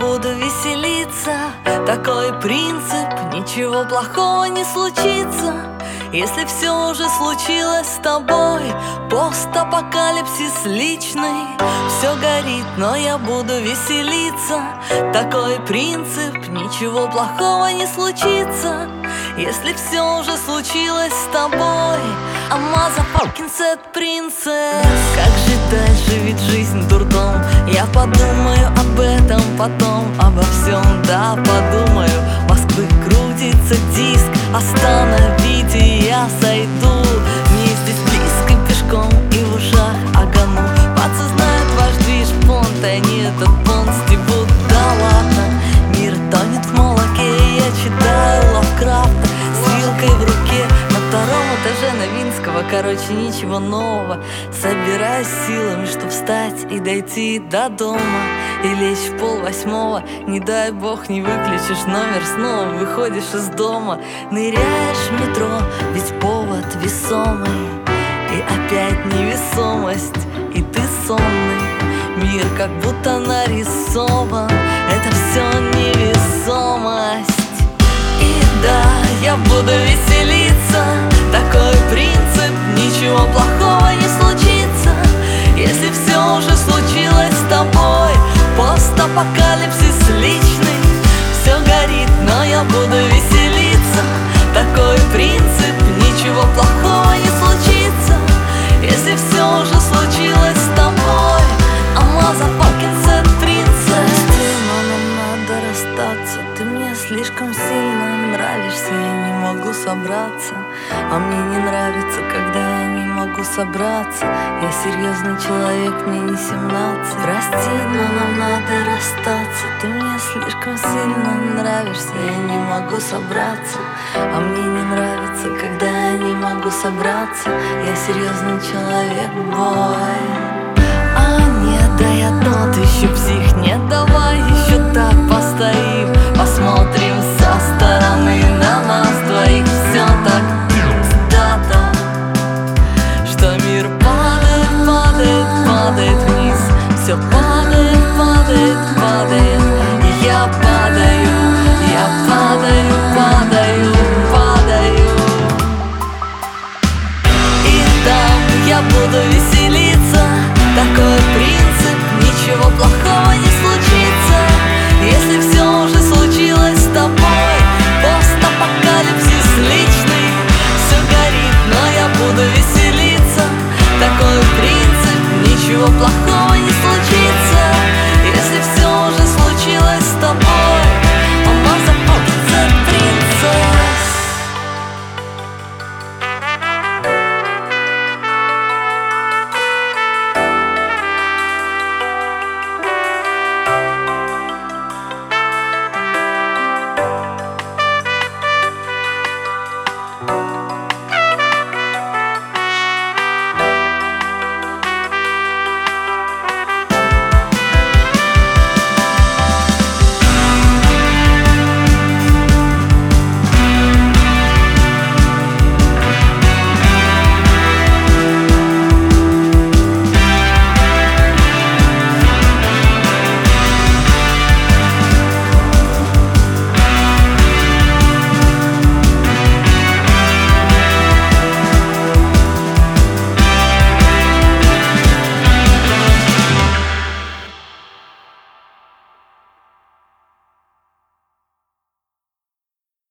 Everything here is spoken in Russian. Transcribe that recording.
буду веселиться. Такой принцип, ничего плохого не случится. Если все уже случилось с тобой, постапокалипсис личный. Все горит, но я буду веселиться. Такой принцип, ничего плохого не случится. Если все уже случилось с тобой, а motherfucking sad princess. Как жить дальше, ведь жизнь дурдом. Я подумаю об этом потом, обо всем, да, подумаю. Москвы крутится диск, остановите, я сойду. Мне здесь близко пешком и в ушах огану. Пацы знают ваш движ, понт, они этот понт стебут. Да ладно, мир тонет в молоке, я читаю Лавкрафта с вилкой в руке на втором этаже Новинского. Короче, ничего нового. Собираюсь силами, чтоб встать и дойти до дома и лечь в 7:30. Не дай бог не выключишь номер, снова выходишь из дома. Ныряешь в метро, ведь повод весомый. И опять невесомость, и ты сонный. Мир как будто нарисован, это все невесомость. И да, я буду веселиться. Такой принцип, ничего плохого не случится. Если все уже случилось с тобой, постапокалипсис личный. Все горит, но я буду веселиться. Такой принцип, ничего плохого не случится. Если все уже случилось с тобой, а motherfucking sad princess. Но нам надо расстаться. Ты мне слишком сильно нравишься, я не могу собраться. А мне не нравится, когда я не могу собраться. Я серьезный человек, мне не 17. Прости, но нам надо расстаться. Ты мне слишком сильно нравишься, я не могу собраться. А мне не нравится, когда я не могу собраться. Я серьезный человек, бой. А нет, да я тот еще псих, нет, давай еще.